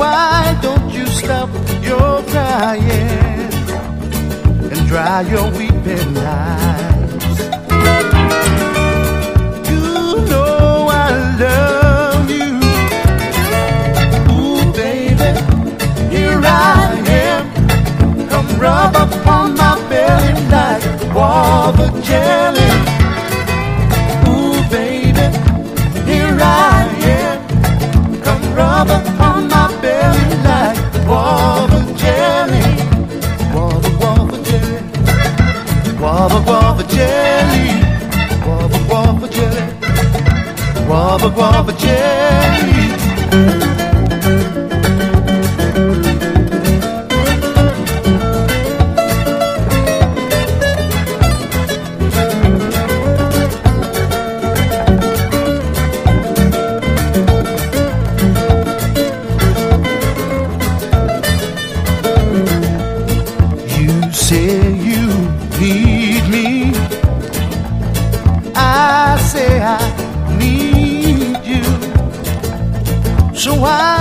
why don't you stop your crying and dry your weeping eyes? You know I love you. Ooh, baby, here I am. Come rub upon my belly like wall of jelly. Ooh, baby, here I am. Come rub upon my belly like wall of jelly. Wall of jelly. Wall of jelly. Wall of jelly. Wall of jelly. Say you need me, I say I need you, so I